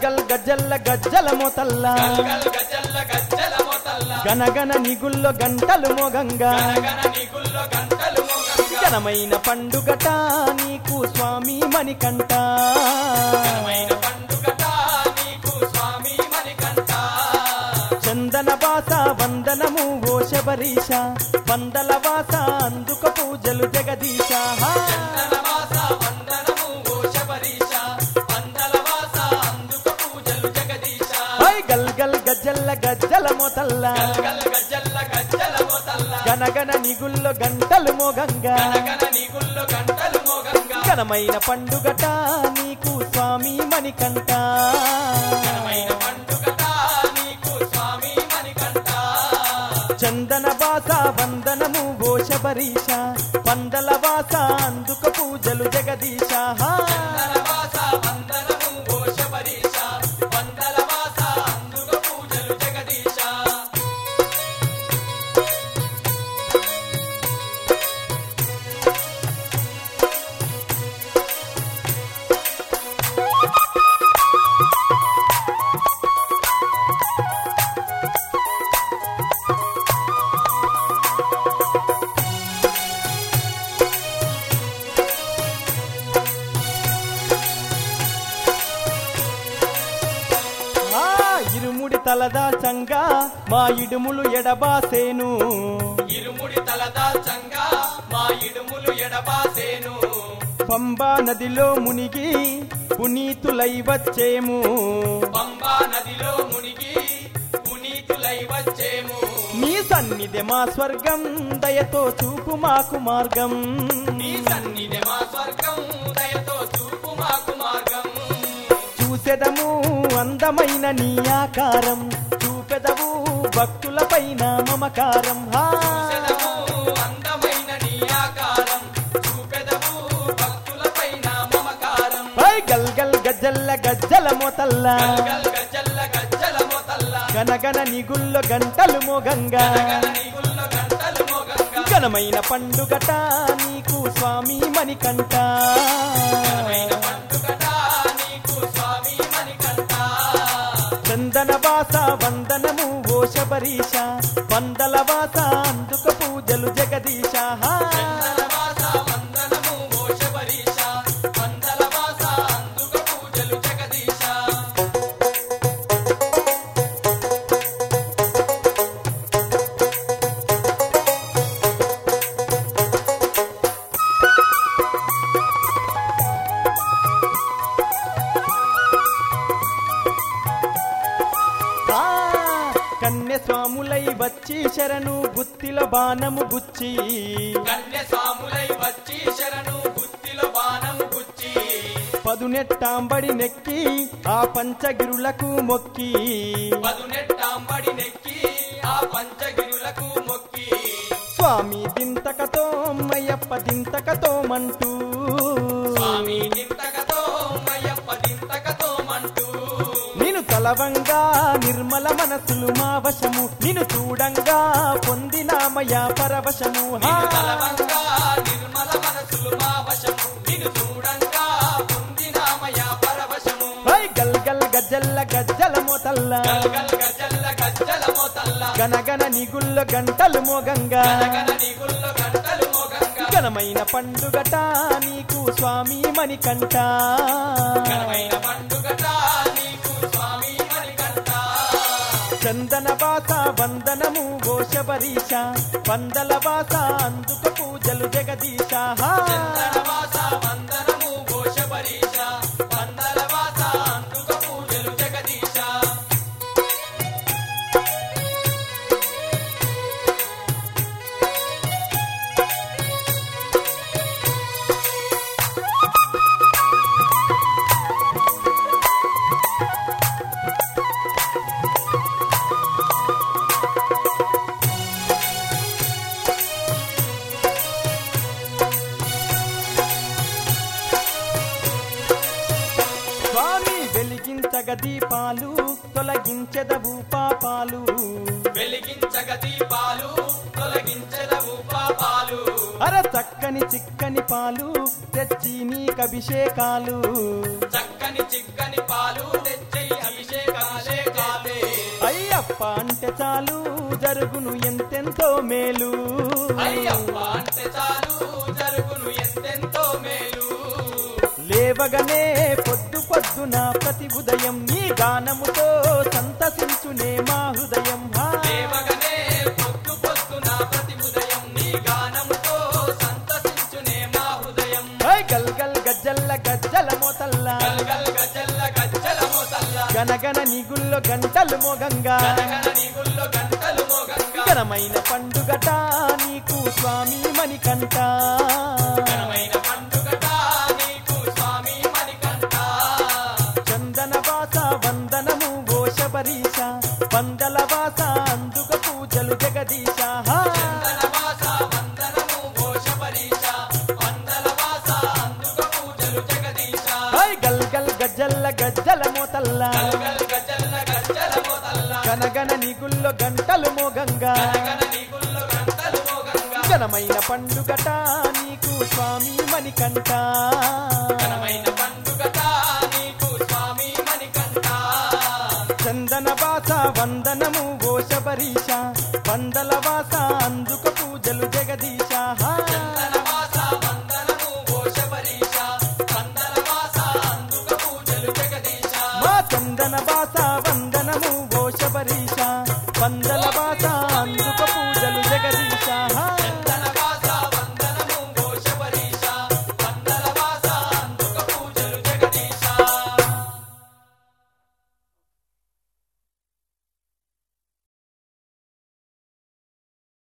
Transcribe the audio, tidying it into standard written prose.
గల్ గజ్జల్ల గజ్జల మోతల్ల గనగన నిగుల్లో గంటలు మోగంగా ఘనమైన పండుగట నీకు స్వామి మణికంఠ చందన వాస వందనము ఓ శబరీష పందల వాస అందుక పూజలు జగదీశ గల్ గల్ గజ్జల్ల గజ్జల మోతల్ల గనగన నిగుల్లో గంటలు మోగంగా ఘనమైన పండుగట నీకు స్వామి మణికంఠ చందన వాస వందనము ఓ శబరీష పందల వాస అందుక పూజలు జగదీశ ఇరుముడి తలదాల్చంగా మా ఇడుములు ఎడబాసేను పంబా నదిలో మునిగి పునీతులై వచ్చేము నీ సన్నిధి మా స్వర్గం దయతో చూపు మాకు మార్గం చూసెదము అందమైన నీ ఆకారం చూపెదవు భక్తుల పైన మమకారం గల్ గల్ గజ్జల్ల గజ్జల మోతల్ల గనగన నిగుల్లో గంటలు మోగంగా ఘనమైన పండుగట నీకు స్వామి మణికంఠ చందన వాస వందనము ఓ శబరీష పందల వాస అందుక పూజలు జగదీశ కన్య స్వాములై వచ్చి శరణు గుత్తిలో బాణము గుచ్చి పదునెట్టాంబడి నెక్కి ఆ పంచగిరులకు మొక్కి స్వామి దింతకతో అయ్యప్ప దింతకతో మంటూ తలవంగా నిర్మల మనసులు మా వశము నిన్ను చూడంగా పొందినామయా పరవశము గల్ గల్ గజ్జల్ల గజ్జల మోతల్ల గనగన నిగుల్లో గంటలు మోగంగా ఘనమైన పండుగట నీకు స్వామి మణికంఠ చందన వాస వందనము ఓ శబరీష పందల వాస అందుక పూజలు జగదీశ దీపాలు తొలగించెదవు పాపాలు అర చక్కని చిక్కని పాలు తెచ్చి నీకభిషేకాలు చక్కని చిక్కని పాలు తెచ్చి అభిషేకాలే కాలే అయ్యప్ప అంటే చాలు జరుగును ఎంతెంతో మేలు అయ్యప్ప అంటే చాలు జరుగును ఎంతెంతో మేలు లేవగనే పొద్దు పొద్దున ప్రతి ఉదయం నీ గానముతో సంతసించునే మా హృదయం దేవగనే పొద్దు పొద్దున ప్రతి ఉదయం నీ గానముతో సంతసించునే మా హృదయం గల్ గల్ గజ్జల్ల గజ్జల మోతల్లా గల్ గల్ గజ్జల్ల గజ్జల మోతల్లా గనగన నిగుల్లో గంటలు మోగంగా గనగన నీగుల్లో గంటలు మోగంగా ఘనమైన పండుగట నీకు స్వామి మణికంఠ ఘనమైన పండుగట నీకు స్వామి మణికంఠ చందన వాస వందనము ఓ శబరీశ వందల వాస అందుక పూజలు జగదీశ చందనవాస వందనము ఓ శబరీశ వందలవాస అందుక పూజలు జగదీశ గల్ గల్ గజ్జల్ల గజ్జల మోతల్లా గల్ గల్ గజ్జల్ల గజ్జల మోతల్లా గనగన నిగుల్లో గంటలు మోగంగా గనగన నీగుల్లో గంటలు మోగంగా ఘనమైన పండుగట నీకు స్వామి మణికంఠ ఘనమైన పండుగట నీకు స్వామి మణికంఠ చందన వాస వందనము ఓ శబరీశ వందల వాస అందుక